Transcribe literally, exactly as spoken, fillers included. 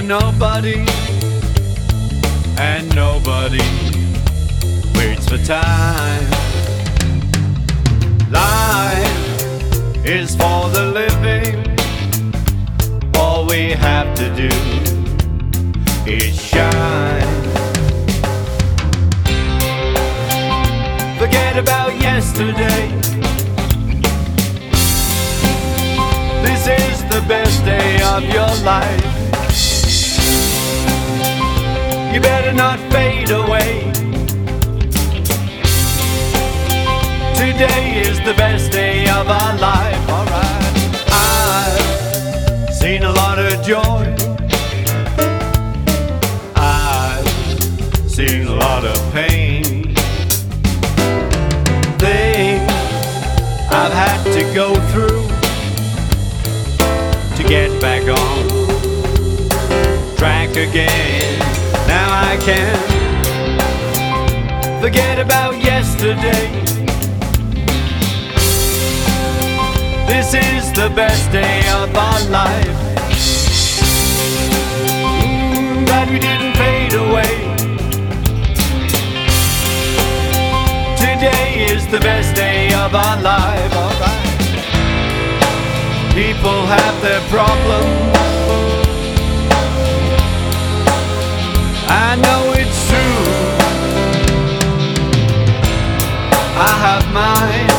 nobody, and nobody waits for time. Life is for the living. All we have to do is shine. Forget about yesterday. This is the best day of your life. You better not fade away. Today is the best day of our life, alright. I've seen a lot of joy. I've seen a lot of pain. Things I've had to go through to get back on track again. Now I can forget about yesterday. This is the best day of our life. Mm, glad we didn't fade away. Today is the best day of our life, alright. People have their problems, I know it's true. I have mine.